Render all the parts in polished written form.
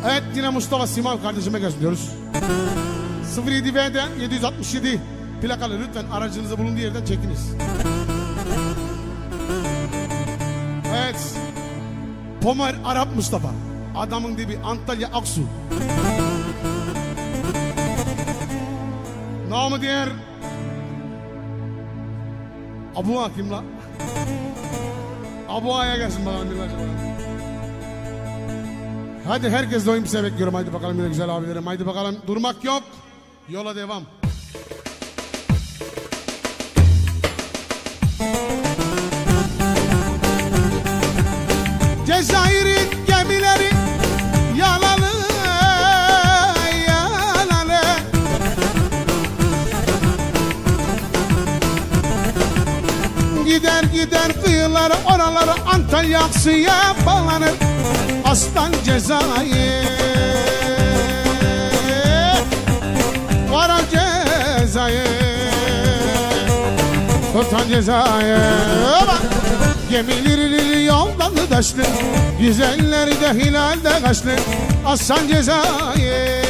Evet, yine Mustafa Simav kardeşime gösteriyoruz. 07V'den 767 plakalı, lütfen aracınızı bulunduğu yerden çekiniz. Evet, Pomer Arap Mustafa, adamın dibi, Antalya Aksu. Namı diğer Abu Ağa kim la? Abu Ağa'ya gelsin bakalım bir acaba. Hadi herkes de oyun bize bekliyorum. Haydi bakalım yine güzel abilerim. Haydi bakalım, durmak yok. Yola devam. Cezayir'in gemileri yalalı yalalı. Gider gider kıyılara, oralara, Antalya Aksu'ya bağlanır. Aslan Cezayir, Kara Cezayir, Sultan Cezayir. Gemileri yoldan taşlı, güzelleri de hilalde kaşlı. Aslan Cezayir,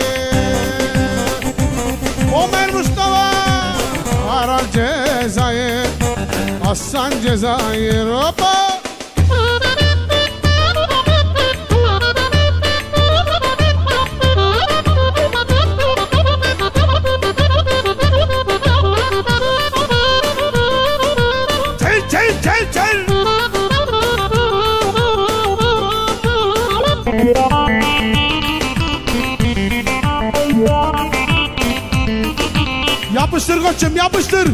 Ömer Mustafa, Kara Cezayir, Aslan Cezayir. Hoppa! Yapıştır koçum, yapıştır.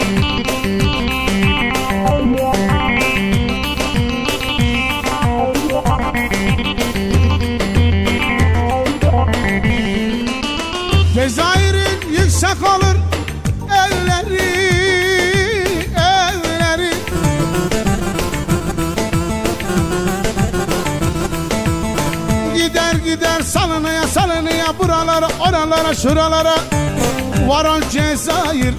Cezayir'in yüksek olur elleri, elleri. Gider gider salınıya salınıya, buralara, oralara, şuralara. Varan Cezayir.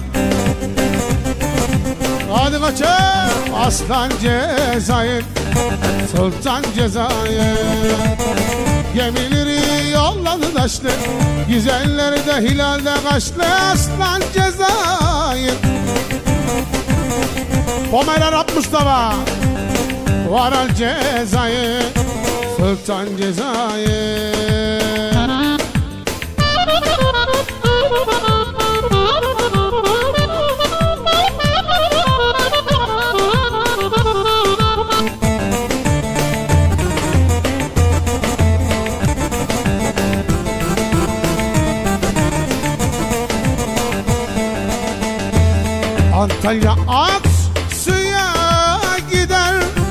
Hadi kaçın. Aslan Cezayir, Sultan Cezayir. Gemileri yolladı taşlı, güzelleri de hilalde kaşlı. Aslan Cezayir, Pomer Arap Mustafa, Varan Cezayir, Sultan Cezayir. Antalya Aksu'ya gider,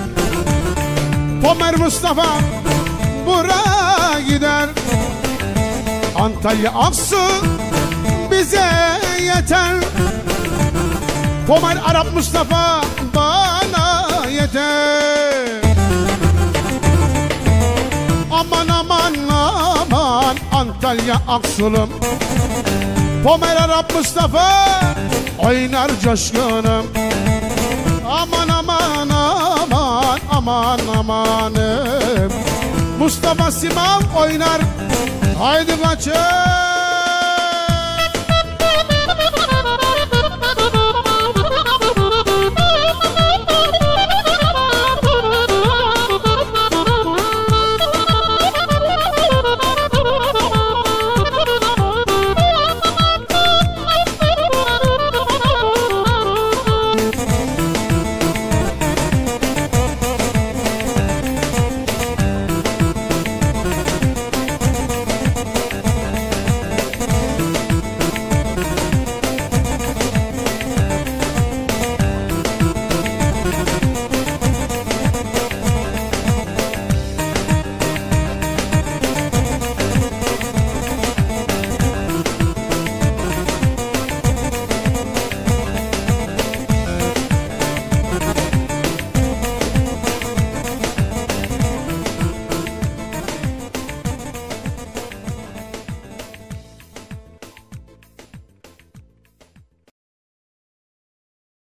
Pomer Mustafa buraya gider. Antalya Aksu bize yeter, Pomer Arap Mustafa bana yeter. Aman aman aman Antalya Aksulum, Pomer Arap Mustafa oynar coşkunum. Aman aman aman aman amanım, Mustafa Simav oynar. Haydi kaçın.